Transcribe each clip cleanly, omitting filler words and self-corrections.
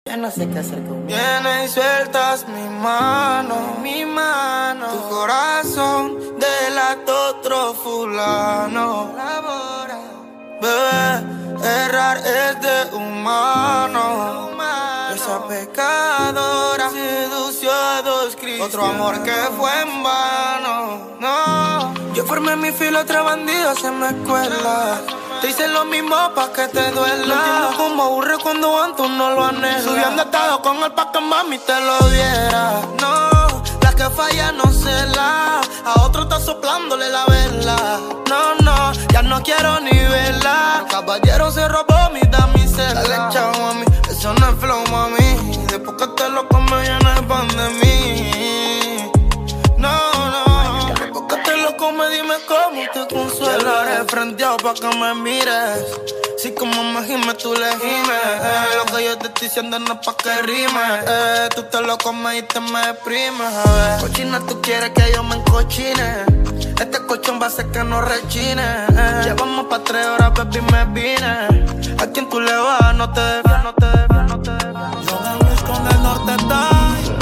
Ya no sé qué hacer conmigo. Viene y sueltas mi mano, tu corazón delata otro fulano. Bebé, errar es de humano. Esa pecadora sedució a dos cristianos. Otro amor que fue en vano. No, yo formé mi fila, otra bandida se me cuela. Te hice lo mismo pa' que te duela. No entiendo cómo aburre cuando antes no lo anhela. Subiendo estado con él pa' que mami te lo diera. No, la que falla no se la. A otro está soplándole la vela. No, no, ya no quiero ni verla. El caballero se robó mi damisela. Dale chao mami, eso no es flow mami. Después que te lo comes ya no es pan de mí. No, no, después que te lo comes dime cómo te consuela. Ya lo haré frenteado pa' que me mires. Si como me gimes tú le gimes. Lo que yo te estoy diciendo no es pa' que rime. Tú te lo comes y te me deprimes. Cochina, tú quieres que yo me encochine. Este colchón va a hacer que no rechine. Llevamos pa' 3 horas, baby, me vine. A quien tú le vas, no te desvías, no te desvías, no te desvías. Yo Luis con el norte está.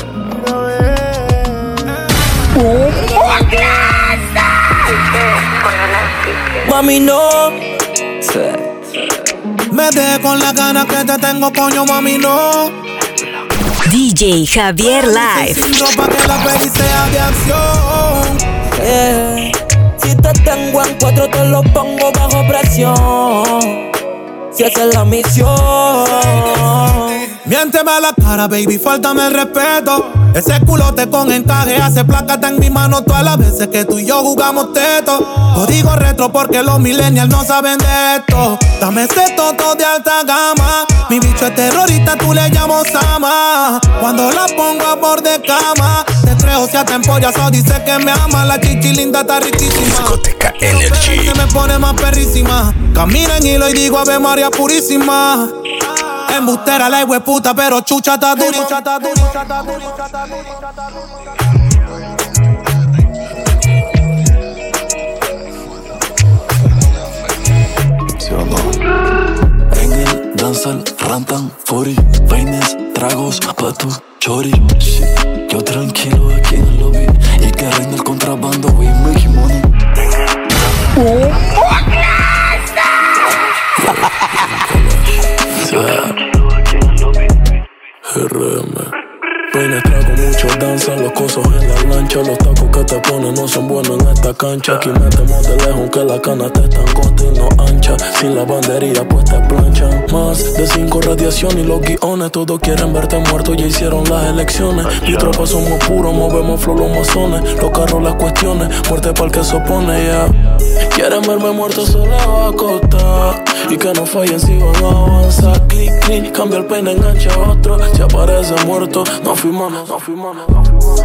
Mami, no. Me dejé con la gana que te tengo, coño, mami, no. DJ Javier Live. Sin ropa que la peli sea de acción. Si te tengo en 4 te lo pongo bajo presión. Si esa es la misión. Miénteme a la cara, baby, faltame el respeto. Ese culote con encaje hace placata en mi mano todas las veces que tú y yo jugamos teto. Código retro porque los millennials no saben de esto. Dame ese toto de alta gama. Mi bicho es terrorista, tú le llamas Sama. Cuando la pongo a borde cama, te creo si hasta empollazado dice que me ama. La chichi linda está riquísima. Discoteca Energy. Se me pone más perrísima. Camina en hilo y digo Ave María purísima. Embustera la hueputa, pero chucha está duri. ¿Sí o no? En el danzal rantan 40 peines, tragos pa' tu chori. Shit. Yo tranquilo aquí en el lobby y que reina el contrabando, we making money. RM. Penetra con mucho danza, los cosos en la lancha. Los tacos que te ponen no son buenos en esta cancha. Aquí metemos de lejos aunque la cana te tan corta y no ancha. Sin la bandería pues te planchan. Más de 5 radiaciones y los guiones. Todos quieren verte muerto, ya hicieron las elecciones. Mi tropa somos puros, movemos flow los masones. Los carros, las cuestiones, muerte pa'l que se opone, ya. Quieren verme muerto, se le va a costar. Y que no fallen si van a avanzar. Clic, clic, cambia el peine, engancha a otro. Si aparece muerto, no firmamos, no firmamos, no firmamos.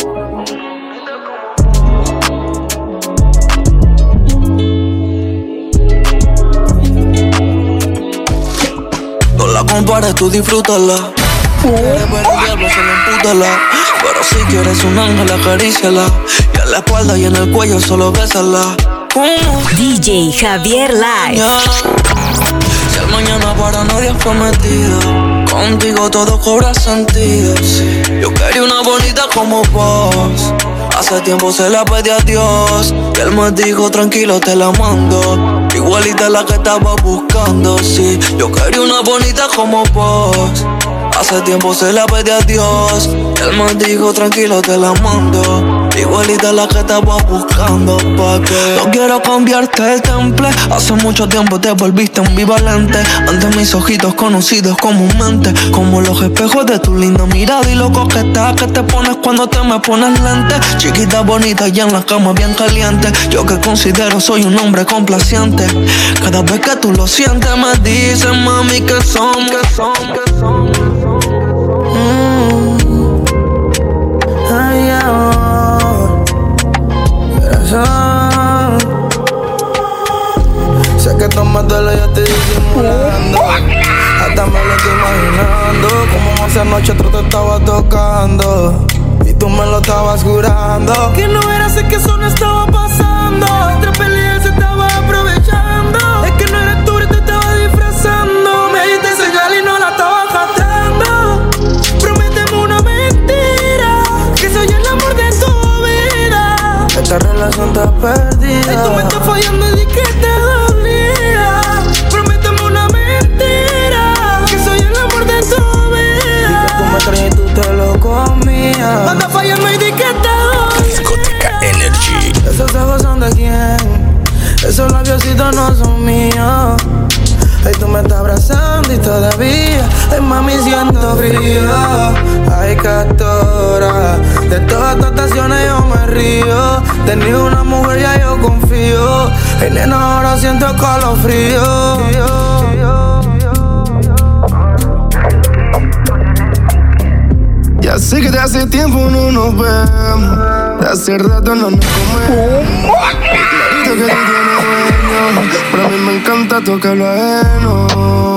No la compares, tú disfrútala. Quieres ver el diablo, solo empútala. Pero si quieres un ángel, acaríciala. Y en la espalda y en el cuello solo bésala. DJ Javier Live. Si el mañana para nadie es prometido, contigo todo cobra sentido. Sí. Yo quería una bonita como vos. Hace tiempo se la pedí a Dios. Y él me dijo tranquilo te la mando. Igualita a la que estaba buscando, sí. Yo quería una bonita como vos. Hace tiempo se la pedí a Dios. Él me dijo tranquilo te la mando. Igualita a la que estaba buscando, pa' que no quiero cambiarte el temple. Hace mucho tiempo te volviste ambivalente. Ante mis ojitos conocidos comúnmente como los espejos de tu linda mirada. Y lo coqueta que te pones cuando te me pones lente. Chiquita bonita y en la cama bien caliente. Yo que considero soy un hombre complaciente. Cada vez que tú lo sientes me dices mami que son. Sé que tomas duele, yo estoy disimulando. Hasta me lo estoy imaginando. Como esa noche otro te estaba tocando y tú me lo estabas jurando. Que no era así, que eso no estaba pasando. Entre peleas se estaba aprovechando. Es que no eres tú y te estaba disfrazando. Me diste señal y no la estaba captando. esa relación está perdida. Y tú me estás fallando y di que te dolía. Prométeme una mentira, que soy el amor de tu vida. Di que tú me traes y tú te lo comías. Anda fallando y di que te dolía. Discoteca Energy. Esos ojos son de quién, esos labiositos no son míos. Ay, tú me estás abrazando y todavía, ay, mami, siento frío. Ay, Castora, de todas tus estaciones yo me río. Tenía una mujer, ya yo confío. Ay, nena, ahora siento calofrío. Ya sé que de hace tiempo no nos vemos, de hace rato no nos comemos. Clarito que tú tienes dueño, pero a mí me encanta tocarlo ajeno.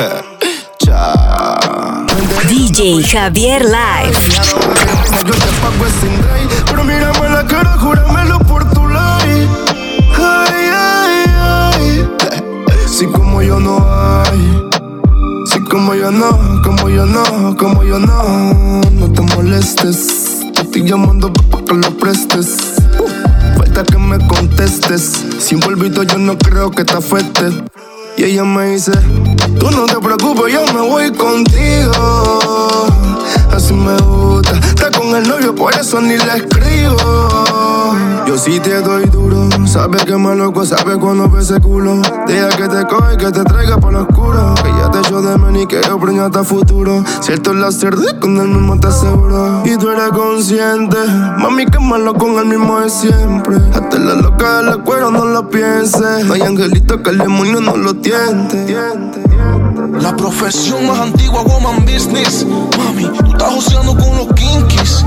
DJ Javier Live. Yo te pago ese indray, pero mírame la cara, júramelo por tu like. Ay, ay, ay. Si como yo no hay, si como yo no, como yo no, como yo no. No te molestes, te estoy llamando pa' que lo prestes. Falta que me contestes, sin polvito yo no creo que te afecte. Y ella me dice, tú no te preocupes, yo me voy contigo. Así me gusta, está con el novio, por eso ni le escribo. Yo sí te doy duro, sabes que me loco, sabes cuando ves ese culo. Deja que te coge y que te traiga por lo oscuro. Que ya te echo de menos y que yo preñate a futuro. Cierto la cerda, con el mismo te aseguro. Y tú eres consciente, mami, que malo con el mismo de siempre. Hasta la loca de la cuero no lo pienses. No hay angelito que el demonio no lo tiente. La profesión más antigua, woman business. Mami, tú estás joseando con los kinkies.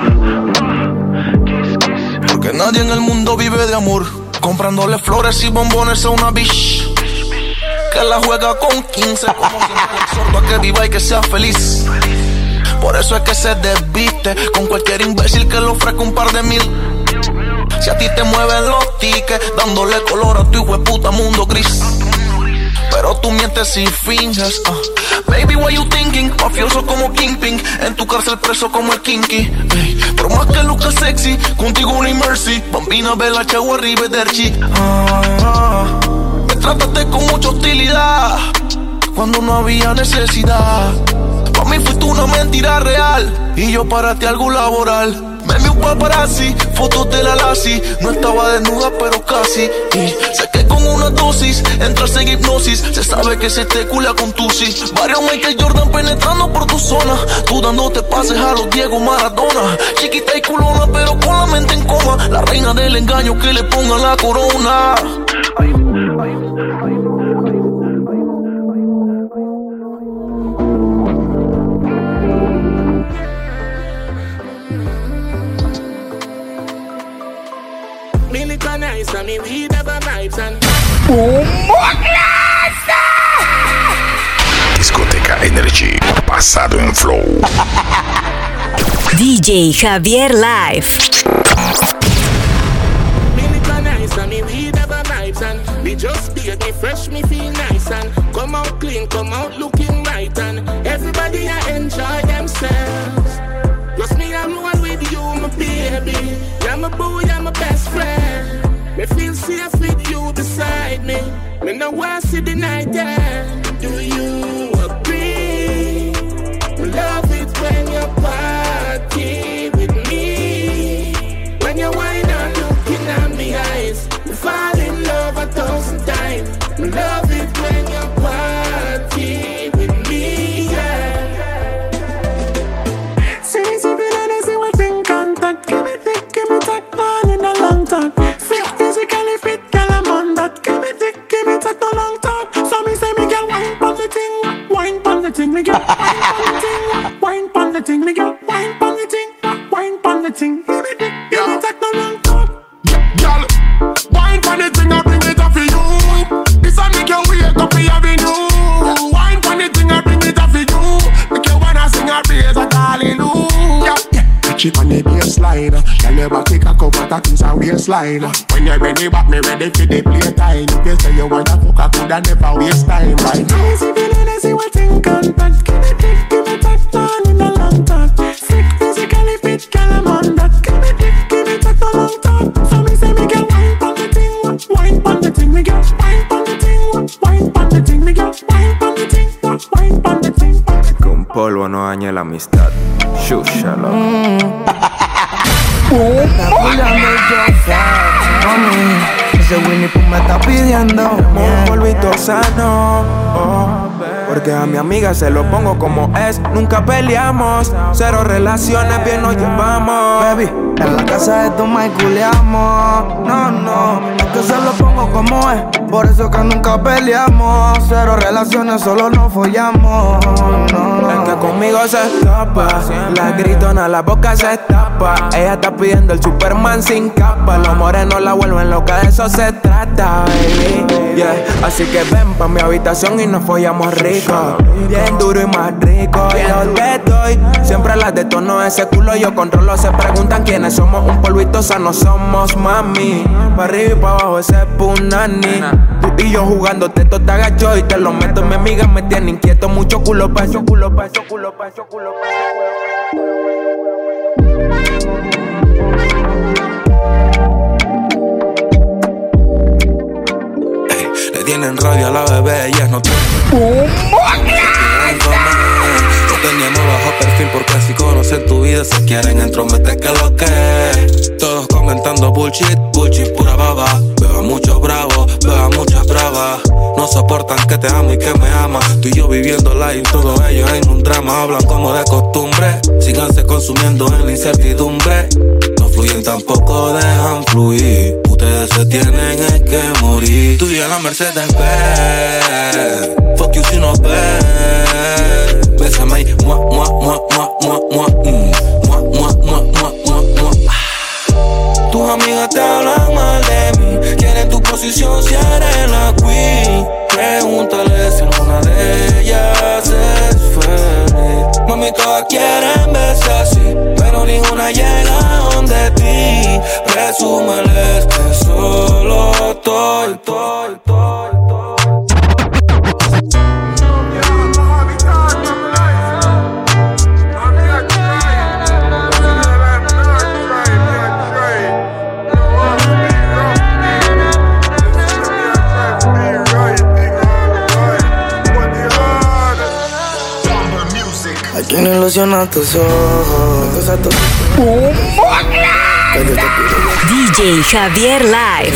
Porque nadie en el mundo vive de amor, comprándole flores y bombones a una bitch que la juega con 15. Como siempre exhorto a que viva y que sea feliz. Por eso es que se desviste con cualquier imbécil que le ofrezca un par de mil. Si a ti te mueven los tickets, dándole color a tu hijueputa mundo gris. Pero tú mientes y finges. Baby, what you thinking? Mafioso como Kingpin, en tu cárcel preso como el Kinky. Por más que luzca sexy, contigo no hay mercy. Bambina, Bella, Chagua, Arrivederci. Me trataste con mucha hostilidad cuando no había necesidad. Para mí fuiste una mentira real y yo para ti algo laboral. Me vi un paparazzi, fotos de la Lassie. No estaba desnuda pero casi. Y sé que con una dosis entras en hipnosis. Se sabe que se te culia con tusi. Varios Michael Jordan penetrando por tu zona. Tú dándote pases a los Diego Maradona. Chiquita y culona pero con la mente en coma. La reina del engaño que le ponga la corona. Discoteca Energy, pasado en flow. DJ Javier Live. Me just be me fresh, me feel nice and come out clean, come out looking right and everybody I enjoy themselves. Plus me, I'm one with you, my baby. You're my boo, you're my best friend. Me feel safe with you beside me. Me no want to see the night end. Do you agree? Love it when you party with me. When you wine and looking at me eyes, you fall in love 1,000 times. Love it when you party with me, yeah. See, see what think on that. Give me thick, give me that man in a long time. Fit physically fit, girl, I'm on that. Give me thick, give me that no long time. So me say me girl, wine pon the thing, wine pon the thing, me girl, wine pon the thing, me girl, wine pon the thing, wine pon the thing. Give me thick, give me that no long time. Girl, wine pon the thing, I bring it up for you. This a make you wake up the avenue. Wine pon the thing, I bring it up for you. Make you wanna sing a praise like hallelujah. Chip on the baseline, girl, you back kick a couple of things a waistline. When you're ready, back me ready for the playtime. If you say you want a fuck, I coulda never waste time, right? Easy feeling, I see what think on that. Give me dick, give me that, man in a long talk. Sick physically fit, girl, I'm on that. Give me dick, give me that, no long talk. So polvo no dañe la amistad. Shúshalo. Está cuidando el chofer, mami. Ese Winnie Pooh me está pidiendo Un polvito sano, porque a mi amiga se lo pongo como es. Nunca peleamos, cero relaciones, bien nos llevamos. Baby, en la casa de toma y culeamos. No, es que se lo pongo como es. Por eso que nunca peleamos. Cero relaciones, solo nos follamos. No. Es que conmigo se escapa, la gritona, la boca se tapa. Ella está pidiendo el Superman sin capa. Los morenos la vuelven loca, de eso se trata, baby. Yeah. Así que ven pa' mi habitación y nos follamos rico. Bien duro y más rico. Yo te doy siempre las detono. Ese culo yo controlo. Se preguntan quiénes somos. Un polvito sano somos, mami. Pa' arriba y pa' abajo ese punani. Tú y yo jugando teto te agacho y te lo meto. Mi amiga me tiene inquieto. Mucho culo pa' eso, culo pa' eso, culo pa' eso, culo pa' eso. Le tienen rabia a la bebé, ellas no tienen. Lo teníamos bajo perfil porque si conocen tu vida se quieren entrometer que lo que. Todos comentando bullshit, pura baba. Veo a muchos bravos, veo a muchas bravas. No soportan que te amo y que me amas. Tú y yo viviendo live, todos ellos en un drama. Hablan como de costumbre, síganse consumiendo en la incertidumbre. No fluyen, tampoco dejan fluir. Ustedes se tienen que morir. Tú y yo en la Mercedes Benz. Fuck you si no ves. Bésame y mua. Tus amigas te hablan mal de mí. Quieren tu posición si eres la queen. Pregúntale si alguna de ellas es feliz. Mami, todas quieren verse así, pero ninguna llega donde ti. Presúmeles que solo estoy. Hay quien ilusiona tus ojos. DJ Javier Live.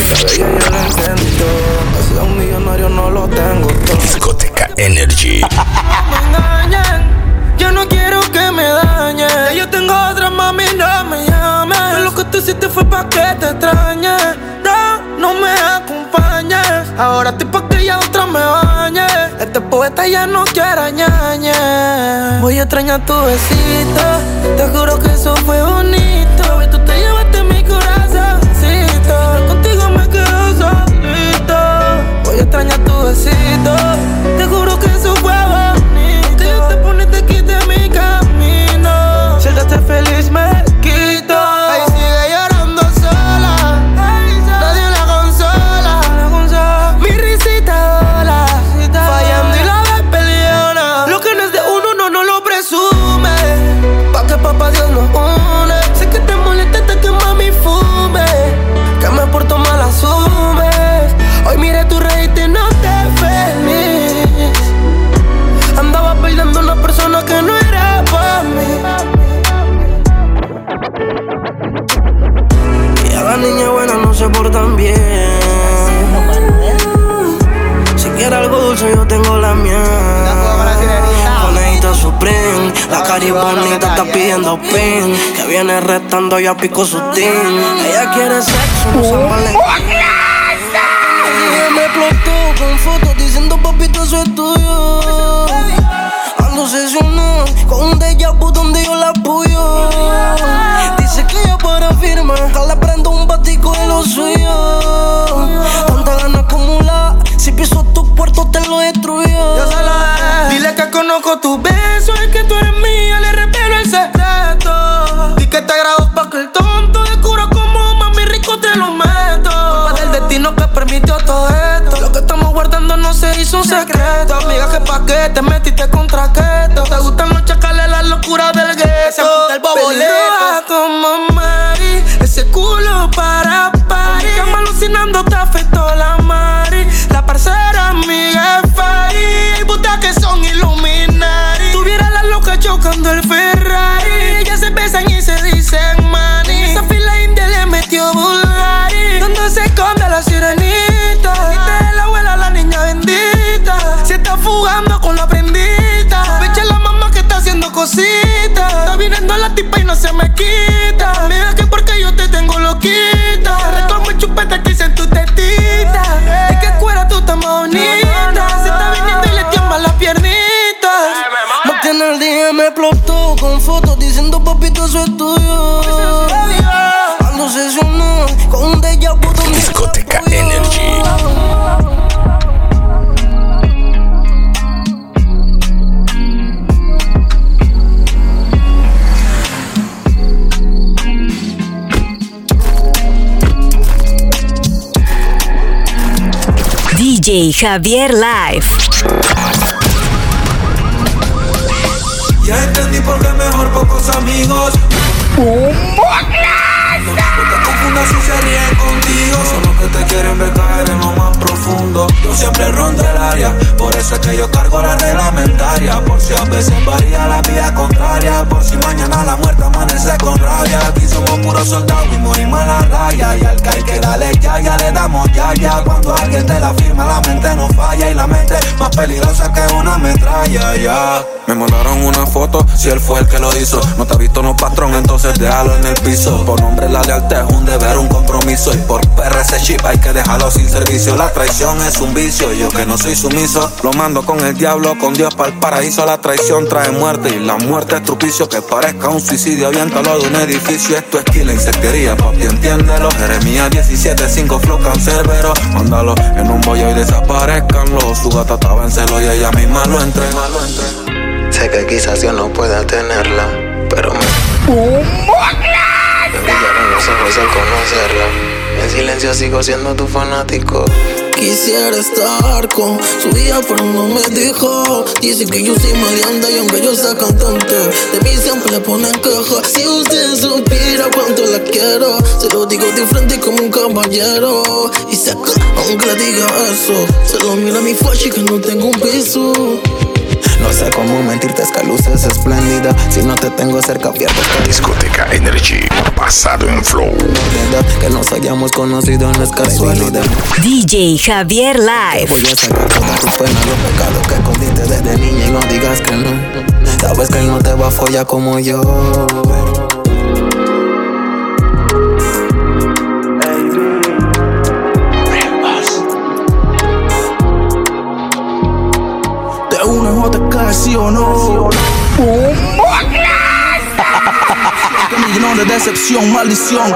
Hacer un millonario no lo tengo todo. Discoteca Energy. No me engañen, yo no quiero que me dañen. Ya yo tengo otra, mami, no me llames. Lo que tú hiciste fue pa' que te extrañe. No me acompañes. Ahora estoy pa' que ya otra me bañe. Este poeta ya no quiere ñañe. Voy a extrañar tu besito. Te juro que eso fue bonito. Y tú te llevaste mi corazoncito. Contigo me quedo solito. Voy a extrañar tu besito. Te juro que eso fue bonito. Que yo te pones te quite mi camino. Si él te feliz me quito. Ahí sigue llorando sola. Nadie la consola. Mi risita dola. Fallando y la ves peleona. Lo que no es de uno no lo presume. Pa' que papá Dios nos une. Sé que te molesta hasta que mami fume. Que me porto mal asumes. Hoy mire tu reíste y no te feliz. Andaba perdiendo una persona que no era pa' mí. Y a las niñas buenas no se portan bien. Si quiere algo dulce yo tengo la miel. Conejita Supreme, la cari bonita está pidiendo pin. Que viene restando ya pico su team. Ella quiere sexo, no San Valentín. Ella me explotó con fotos diciendo papito eso es tuyo. Ando obsesionado con un déjà vu donde yo la apoyo. Dice que ella para firmar, le prendo un batico de lo suyo. Tanta gana acumulada, si piso tu puerto te lo destruyo. Dile que conozco tu beso y que tú eres mía, le revelo el secreto. Di que te grabo pa' que el tonto descubra como mami rico te lo meto. Culpa del destino que permitió todo esto. Lo que estamos guardando no se hizo un secreto. Amiga, que pa' qué te metiste con traqueto. Te gustan los chacales, la locura del gueto. El boboleto como Mari, ese culo para party. Que me alucinando te afectó la mari. La parcera amiga es Fari. El buta que son Illuminati. Tuviera la loca chocando el Ferrari. Ya se besan y se dicen mani. Esa fila india le metió Bulgari. Donde se esconde la sirenita. Esta es la abuela, la niña bendita. Se está fugando con la prendita. Echa la mamá que está haciendo cositas. Está viniendo la tipa y no se me quita. Mira que porque yo te tengo loquita. Retomo el chupete que hice en tu tetita. Es que cuera tú estás más bonita. Se está viniendo y le tiembla las piernitas. Porque en el día me explotó con fotos diciendo papito eso es tuyo. Ando obsesionado con un déjà vu. Discoteca Energy. DJ Javier Live. Ya entendí por qué mejor pocos amigos. No te confundas si se ríen contigo. Son los que te quieren ver caer en lo más profundo. Yo siempre rondo el área, por eso es que yo cargo la reglamentaria. Por si a veces varía la vía contraria. Por si mañana la muerte amanece con rabia. Aquí somos puros soldados y morimos en la raya. Y al caer que dale ya le damos ya. Cuando alguien te la firma la mente no falla. Y la mente más peligrosa que una metralla, ya. Me mandaron una foto, si él fue el que lo hizo. No te ha visto no patrón, entonces déjalo en el piso. Por nombre la lealtad es un deber, un compromiso. Y por perra ese chip hay que dejarlo sin servicio. La traición es un vicio, yo que no soy sumiso. Lo mando con el diablo, con Dios para el paraíso. La traición trae muerte y la muerte es trupicio. Que parezca un suicidio, aviéntalo de un edificio. Esto es kila, insectería, papi, entiéndelo. Jeremías 17:5, flow cancerbero. Mándalo en un bollo y desaparezcanlo. Su gata estaba en celo y ella misma lo entrega. Sé que quizás yo no pueda tenerla, pero me brillaron los ojos al conocerla. En silencio sigo siendo tu fanático. Quisiera estar con su hija, pero no me dijo. Dice que yo soy maleante y aunque yo sea cantante, de mí siempre le ponen queja. Si usted supiera cuánto la quiero, se lo digo de frente como un caballero. Y sé que aunque le diga eso, se lo mira a mi fachi que no tengo un piso. No sé cómo mentirte, es que luces espléndida. Si no te tengo cerca, pierdo. Discoteca Energy, basado en flow. Que nos hayamos conocido no es casualidad. DJ Javier Live. Voy a sacar todas tus penas, los pecados que escondiste desde niña y no digas que no. Sabes que él no te va a follar como yo. Una JK, sí o no. Que me llenó de decepción, maldición.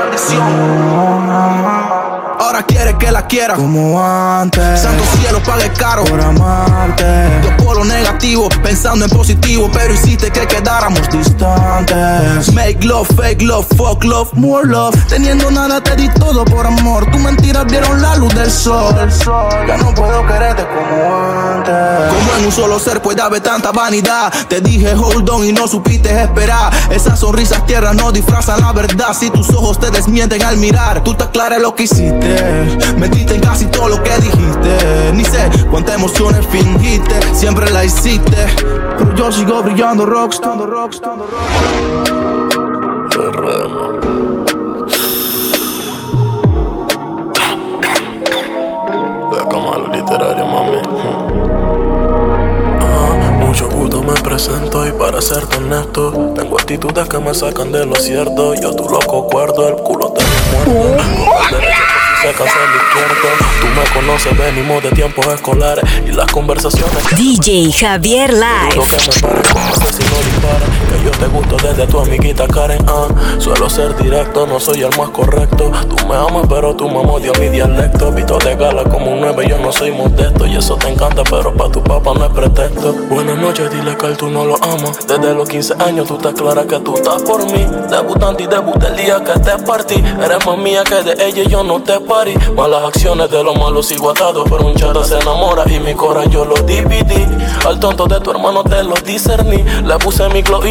Ahora quiere que la quiera como antes. Santo cielo, pague caro por amarte. Yo por lo negativo, pensando en positivo, pero hiciste que quedáramos distantes. Make love, fake love, fuck love, more love. Teniendo nada te di todo por amor. Tus mentiras vieron la luz del sol. Ya no puedo quererte como antes. Como en un solo ser puede haber tanta vanidad. Te dije hold on y no supiste esperar. Esas sonrisas tierras no disfrazan la verdad. Si tus ojos te desmienten al mirar, tú te aclaras lo que hiciste. Mentiste en casi todo lo que dijiste. Ni sé cuántas emociones fingiste. Siempre la hiciste, pero yo sigo brillando rockstar. Literario, mami. Mucho gusto, me presento y para serte honesto, tengo actitudes que me sacan de lo cierto. Yo tu loco cuerdo, el culo te muerto. Con el derecho se cansa el izquierdo. Tú me conoces, venimos de tiempos escolares y las conversaciones. DJ Javier Live. Lo que me pare como asesino dispara. Que yo te gusto desde tu amiguita Karen. Suelo ser directo, no soy el más correcto. Tú me amas, pero tu mamá dio mi dialecto. Visto de gala como un 9, yo no soy modesto. Y eso te encanta, pero pa' tu papá no es pretexto. Buenas noches, dile que él tú no lo amas. Desde los 15 años tú te claras que tú estás por mí. Debutante y debuté el día que te partí. Eres más mía que de ella y yo no te parí. Malas acciones de los malos sigo atado, pero un chata se enamora y mi corazón yo lo dividí. Al tonto de tu hermano te lo discerní. Le puse mi glow y no la suelo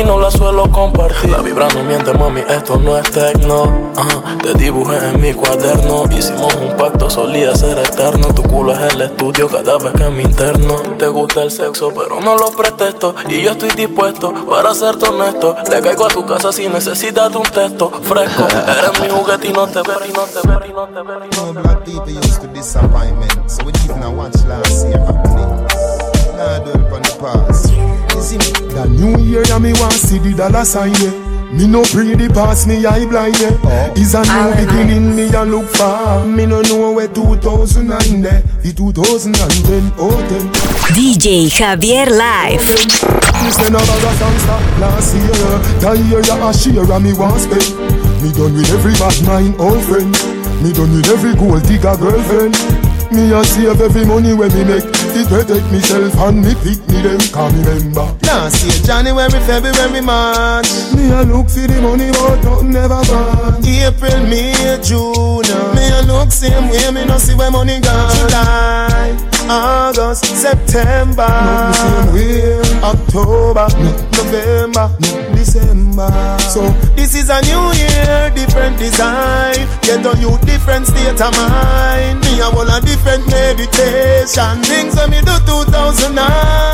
suelo compartir. La vibra no miente, mami, esto no es tecno. Te dibujé en mi cuaderno. Hicimos un pacto, solía ser eterno. Tu culo es el estudio cada vez que me interno. Te gusta el sexo, pero no lo pretesto. Y yo estoy dispuesto, para serte honesto. Le caigo a tu casa si necesitas un texto fresco. Eres mi juguete y no te ver, y no te ver, y no te ver, y no te ver. Black people used to disappointment, so we even watch last year happening. Now dwell on the past. You see me? The new year, yeah, me want see the dollar sign, yeah. Me no pray the past, me eye blind, yeah. It's a new beginning, me a look for. Me no know where 2009 there. The 2010, oh 10. DJ Javier Live. Me say no bother songster last year. That year you a share and me want spend. Me done with every bad mind, old friend. Me done with every gold digger girlfriend. Me a save every money when me make. It protect myself and me pick me them. Can remember last year, January, February, March. Me a look for the money but nothing never bad. April, May, June. Me a look same way, me no see where money gone. July, August, September. Not the same way. October, November, December. So this is a new year, different design. Get on you different state of mind. Me a whole a different meditation. Things when me do 2009.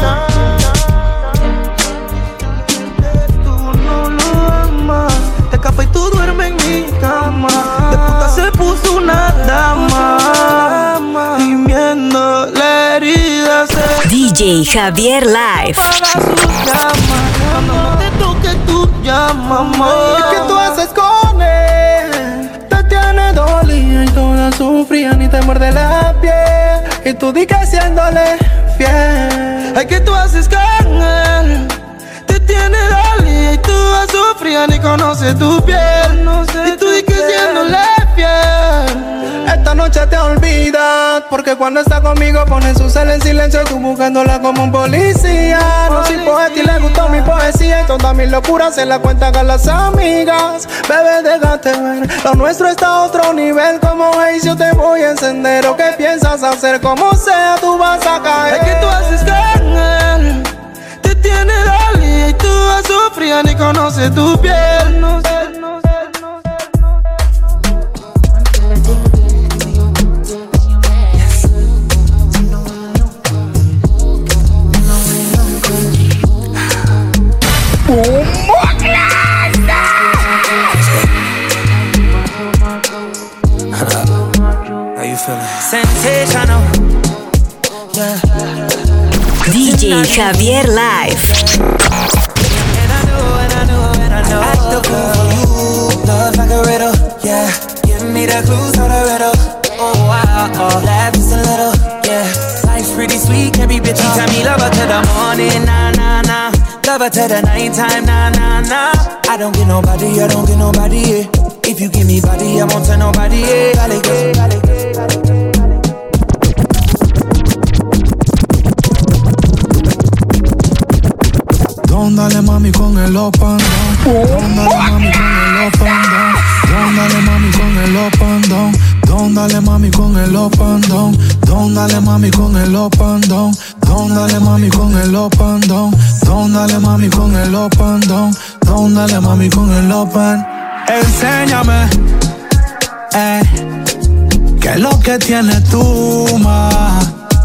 Tú no lo amas. Te escapas y tú duermes en mi cama. De puta se puso una dama. Gimiendo la herida se DJ Javier Live. para su llama. Cuando no te toque tu llama, mamá. ¿Qué tú haces con él? Te tiene dolida y toda sufría ni te muerde la piel. Y tú di que siéndole fiel. Ay, ¿qué tú haces con él? Te tiene dolida y tú a sufrir ni conoce tu piel. No sé, y tú di que siéndole fiel. Esta noche te olvidas, porque cuando está conmigo pone su cel en silencio y tú buscándola como un policía. No soy poeta y le gustó mi poesía y todas mis locuras se la cuentan con las amigas. Bebé, déjate ver, lo nuestro está a otro nivel. Como Haze yo te voy a encender. ¿O qué piensas hacer? Como sea tú vas a caer. Es que tú haces con él. Te tiene dolida y tú a sufrir ni conoce tu piel. No sé. How you feeling? Sensational. Yeah. DJ Javier Live. And I know. Act the fool for you. Love like a riddle. Yeah. Give me the clues to the riddle. Oh, wow. Laugh just a little. Yeah. Life's pretty sweet, can't be bitchy. Tell me love her to the morning, nah, nah, nah. Love her to the nighttime, nah, nah, nah. I don't get nobody, yeah. If you give me body, I won't tell nobody, yeah. Dale, dale, dale, dale. Dale mami con el up and down. Dale mami con el up and down. Dale mami con el up and down. Dale mami con el up and down. Dale mami con el up and down. Dale mami con el up and down. Dale mami con el up and down. Dale mami con el up and. Enséñame, qué es lo que tienes tú, ma.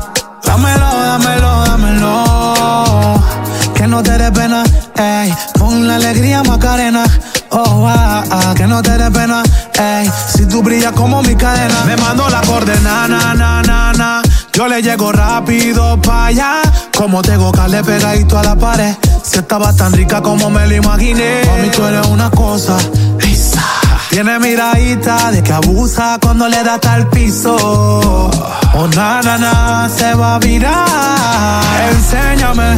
Dámelo. Que no te dé pena, con la alegría Macarena. Que no te dé pena, si tú brillas como mi cadena. Me mando la coordenada, na. Yo le llego rápido pa' allá. Como tengo le pegadito a la pared. Si estaba tan rica como me lo imaginé. Mami, tú eres una cosa, tiene miradita de que abusa cuando le da hasta el piso. Na, se va a virar. Enséñame,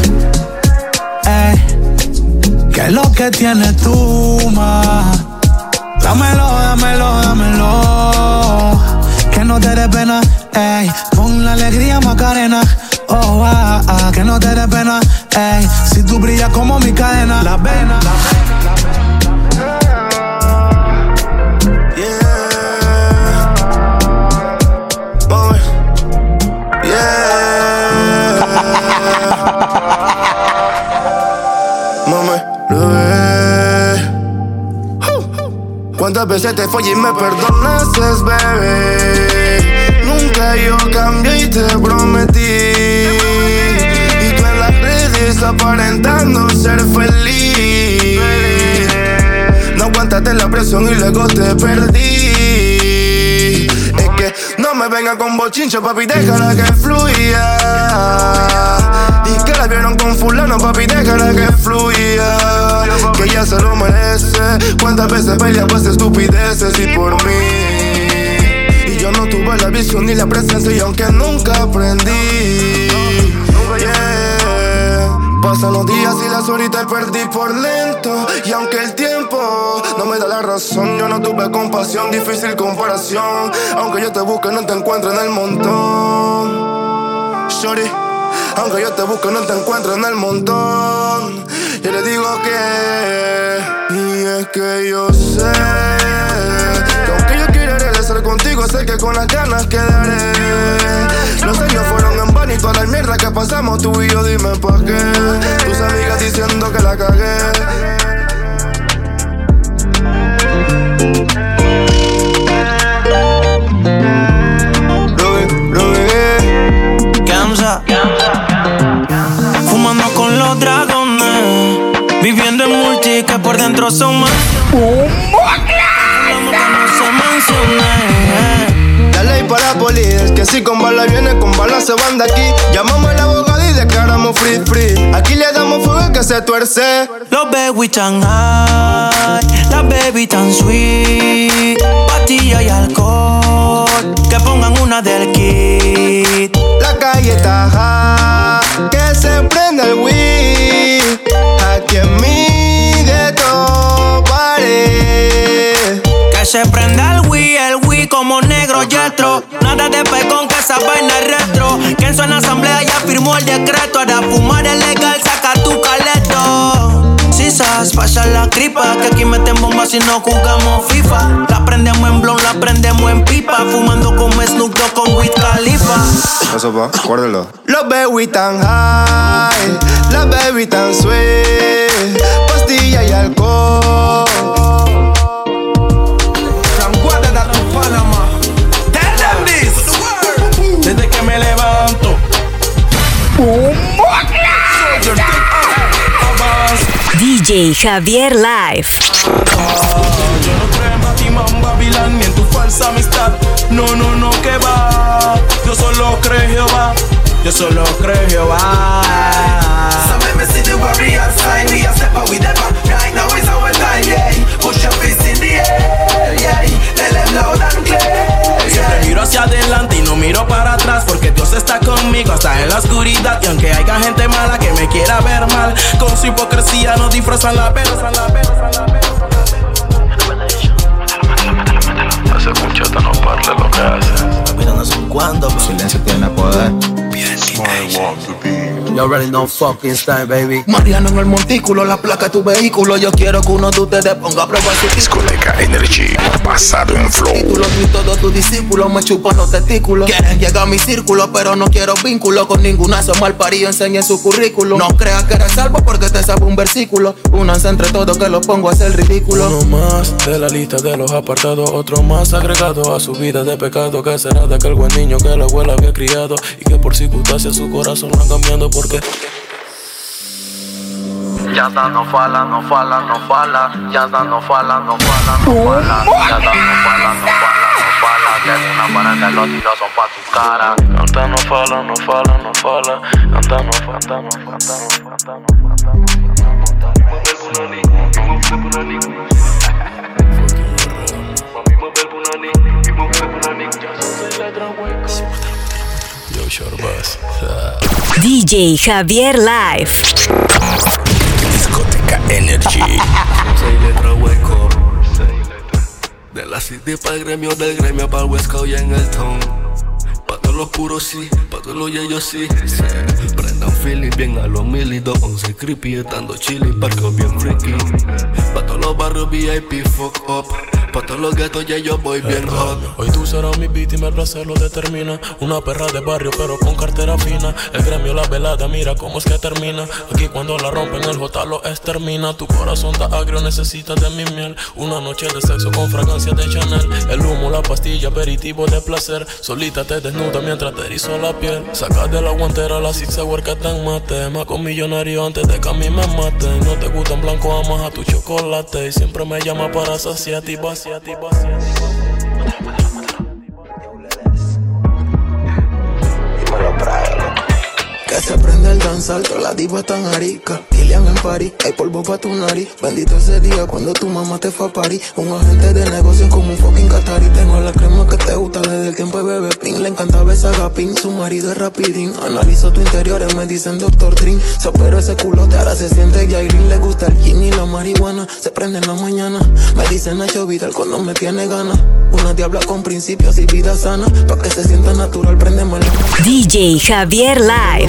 qué es lo que tienes tú, ma. Dámelo. Que no te dé pena, con la alegría Macarena. Que no te dé pena, si tú brillas como mi cadena. La vena. Mami, bebé, ¿Cuántas veces te fallé y me perdonaste, bebé? Nunca yo cambié y te prometí. Y tú en las redes aparentando ser feliz. No aguantaste la presión y luego te perdí. Es que no me venga con bochincho, papi, déjala que fluya. Y que la vieron con fulano, papi, déjala que fluya. Que ella se lo merece. ¿Cuántas veces pelea pues estupideces y por mí? Y yo no tuve la visión ni la presencia y aunque nunca aprendí. Yeah. Pasan los días y las horitas perdí por lento. Y aunque el tiempo no me da la razón, yo no tuve compasión, difícil comparación. Aunque yo te busque no te encuentro en el montón. Shorty, aunque yo te busque no te encuentro en el montón. Yo le digo que, y es que yo sé que aunque yo quiera regresar contigo, sé que con las ganas quedaré. Los años fueron en vano y toda la mierda que pasamos tú y yo, dime pa' qué. Tus amigas diciendo que la cagué. Fumando con los dragones, viviendo en multi que por dentro son más. La ley para polis, que si con bala viene, con bala se van de aquí. Llamamos al abogado y declaramos free, free. Aquí le damos fuego que se tuerce. Los baby tan high, la baby tan sweet. Pastilla y alcohol, que pongan una del kit. La calle está high, que se prenda el weed. Aquí en mi ghetto paré. Que se prenda el Wii como negro yetro. Nada de pecón, que esa vaina es retro. Que en su asamblea ya firmó el decreto. Ahora fumar es legal, saca tu caleto. Sisas, pasa la cripa, que aquí meten bombas y no jugamos FIFA. La prendemos en blon, la prendemos en pipa. Fumando como Snoop Dogg con Wiz Khalifa. Eso va, guárdalo. Los baby tan high, la baby tan sweet. Pastilla y alcohol. Desde que me levanto, DJ Javier Live. yo no creo en Batman, Babilán ni en tu falsa amistad. No, no, no, que va. Yo solo creo en Jehová. Yo solo creo en Jehová. Some me see the warrior sign. We a step out with them. Right now is our time, yeah. Push your fist in the air, yeah. Tell them loud and clear. Siempre miro hacia adelante y no miro para atrás, porque Dios está conmigo hasta en la oscuridad. Y aunque haya gente mala que me quiera ver mal, con su hipocresía no disfrazan la verdad. Ese muchacho no parle lo que hace. Mira, no son cuando, pero silencio tiene poder. You already know fucking style, baby. Mariano en el montículo, la placa de tu vehículo. Yo quiero que uno de ustedes ponga a prueba su Discoteca Energy, pasado en flow. Y todos tus discípulos me chupan los testículos. Quieren llegar a mi círculo, pero no quiero vínculo con ninguna. Son mal parido, enseñen su currículum. No creas que eres salvo porque te sabe un versículo. Únanse entre todos que los pongo a hacer ridículo. Uno más de la lista de los apartados, otro más agregado a su vida de pecado. Que será de aquel buen niño que la abuela había criado y que por circunstancias su corazón va cambiando porque Ya está, no fala, no fala, no fala. Ya está, no fala, no fala, no fala. Ya está, no fala, no fala, no fala. Que una para que los tiros son pa' tu cara. Canta, no fala, no fala, no fala. Canta, no fala, no fala, no fala. Yo, Shorbas. DJ Javier Live. Discoteca Energy. 6 letras hueco. De la city para el gremio, del gremio para el West Coast y en el town. Pa' todos los puros sí, pa' todos los yeyos sí. Prendan feeling bien a los 1211 creepy, estando chilling, parqueo bien freaky. Pa' todos los barrios VIP, fuck up. Pa' todos los guetos ya yo voy bien hot. Hoy tú serás mi víctima, el placer lo determina. Una perra de barrio pero con cartera fina. El gremio, la velada, mira cómo es que termina. Aquí cuando la rompen el J lo extermina. Tu corazón está agrio, necesitas de mi miel. Una noche de sexo con fragancia de Chanel. El humo, la pastilla, aperitivo de placer. Solita te desnuda mientras te erizo la piel. Sacas de la guantera la six hour que te mate. Más con millonario antes de que a mí me maten. No te gustan blanco, amas a tu chocolate. Y siempre me llama para saciarte y vaciarte. Que se prende el danzar, todas las divas tan arica. Kilian en París, hay polvo pa' tu nariz. Bendito ese día cuando tu mamá te fue a París. Un agente de negocios como un fucking catarí. Tengo la crema que te gusta desde el tiempo de bebé pin. Le encanta besar a Pin, su marido es rapidín. Analizo tu interior y me dicen Dr. Trin. Se operó ese culote, ahora se siente Yailin. Le gusta el gin y la marihuana, se prende en la mañana. Me dicen Nacho Vidal cuando me tiene ganas. Una diabla con principios y vida sana. Pa' que se sienta natural, prendemos la DJ Javier Live.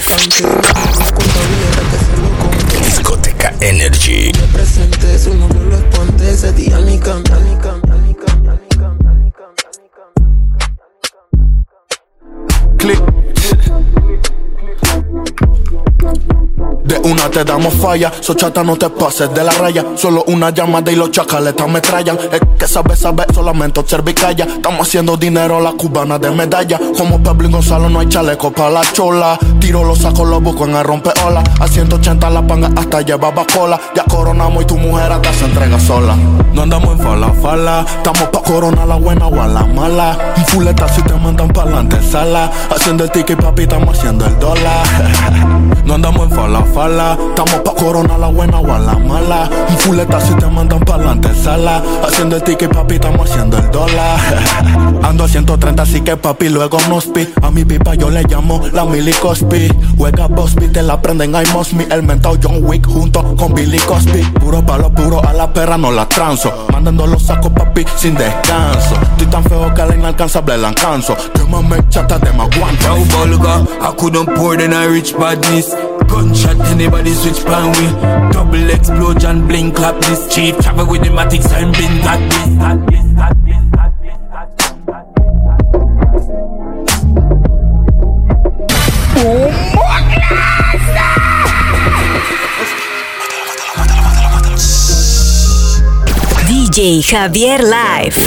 Discoteca Energy. Me presente, su novio lo espante. Ese día ni canta, ni canta, ni canta, ni canta, ni canta, ni canta. Click. De una te damos falla, so chata no te pases de la raya. Solo una llamada y los chacaletas me trayan. Es que sabe, solamente observa y calla. Estamos haciendo dinero, la cubana de medalla. Como Pablo y Gonzalo no hay chaleco para la chola. Tiro los sacos, los busco en el rompeola. A 180 la panga hasta llevaba cola. Ya coronamos y tu mujer hasta se entrega sola. No andamos en fala, estamos pa' coronar la buena o a la mala. Un fuleta si te mandan pa'lante sala. Haciendo el ticket papi, estamos haciendo el dólar. No andamos en fala, estamos pa' coronar la buena o a la mala. Un fuleta si te mandan pa'lante sala. Haciendo el ticket papi, estamos haciendo el dólar. Ando a 130 así que papi luego nos pi. A mi pipa yo le llamo la Millie Cosby. Juega Bosby, te la prenden I must me. El mentao John Wick junto con Billy Cosby. Puro palo puro, a la perra no la transo. Mandando los sacos papi sin descanso. Estoy tan feo que la inalcanzable la alcanzo. Yo me chata de más guantes. Yo vulgar, I couldn't pour in a rich badness. Gunshot, anybody switch pan we. Double explosion, blink clap this. Chief travel with the matic sign, bin that this. DJ Javier Live.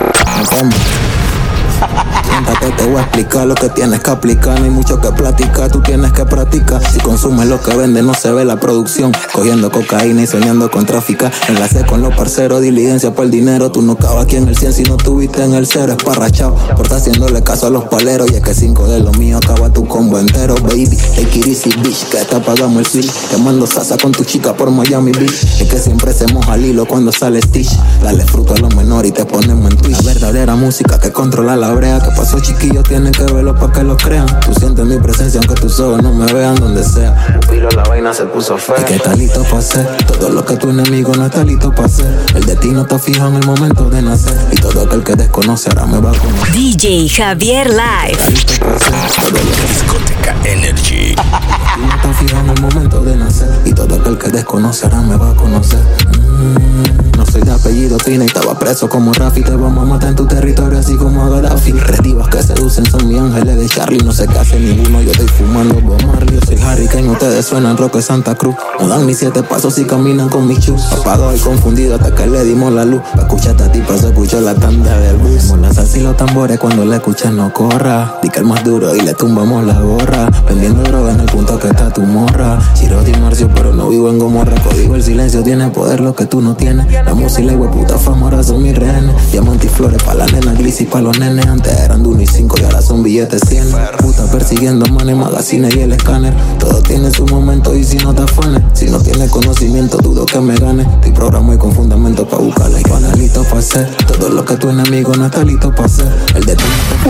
Siéntate, te voy a explicar lo que tienes que aplicar. No hay mucho que platicar, tú tienes que practicar. Si consumes lo que vende, no se ve la producción. Cogiendo cocaína y soñando con traficar. Enlace con los parceros, diligencia por el dinero. Tú no cabas aquí en el 100 si no tuviste en el 0. Esparrachado, por estar haciéndole caso a los paleros. Y es que 5 de lo mío acaba tu combo entero, baby. Take it easy, bitch, que te apagamos el switch. Te mando salsa con tu chica por Miami Beach. Es que siempre se moja el hilo cuando sale Stitch. Dale fruto a lo menor y te ponemos en Twitch. La verdadera música que controla la brea. Que pasó chiquillo, tienen que verlo pa' que lo crean. Tú sientes mi presencia aunque tus ojos no me vean donde sea. Pupilo, la vaina se puso fea. Y que está listo pa' hacer todo lo que tu enemigo no está listo pa' hacer. El destino está fijo en el momento de nacer. Y todo aquel que desconoce ahora me va a conocer. DJ Javier Live. Discoteca Energy. El destino está fijo en el momento de nacer. Y todo aquel que desconoce ahora me va a conocer. No soy de apellido Pina y estaba preso como Rafi. Te vamos a matar en tu territorio así como a Gaddafi. Redivas que seducen son mis ángeles de Charlie. No sé qué hace ninguno, yo estoy fumando Bob Marley. Yo soy Harry Kane, ustedes suenan rock de Santa Cruz. No dan ni 7 pasos y caminan con mis chus. Apagado y confundido hasta que le dimos la luz. Pa' escuchar a esta tipa se escuchó la tanda del bus. Como la salsa y los tambores cuando la escuchas no corra. Di que el más duro y le tumbamos la gorra. Vendiendo droga en el punto que está tu morra. Chiro Di Marcio pero no vivo en Gomorra. Código el silencio tiene poder lo que tú no tienes. La música y la hueputa fama ahora son mis rehenes. Diamantes y flores pa' la nena, glis y pa' los nenes. Antes eran de 1 y 5 y ahora son billetes 100. Puta persiguiendo manes, magazines y el escáner. Todo tiene su momento y si no te afanes. Si no tienes conocimiento dudo que me gane. Estoy programado y con fundamento pa' buscarla. Y pana listo pa' hacer todo lo que tu enemigo no está listo pa' hacer. El destino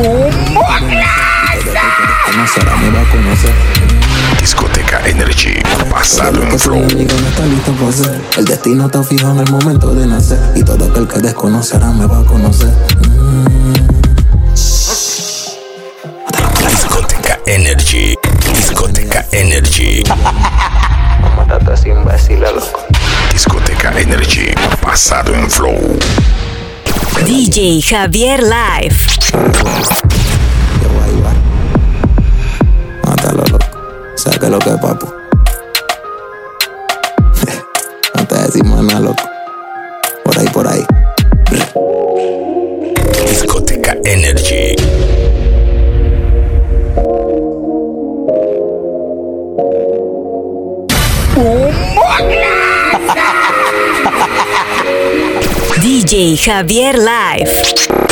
ahora me va a conocer. Discoteca Energy. Pasado en flow. No está listo pa' hacer. El destino está fijo en el momento de nacer. Y todo aquel que desconoce ahora me va a conocer. Discoteca Energy. Discoteca Energy. Mátate ese imbécil, loco. Discoteca Energy. Pasado en flow. DJ Javier Live. Mátalo, loco. Saca lo que es, papu. No te decimos nada, loco. Por ahí. Discoteca Energy. DJ Javier Live.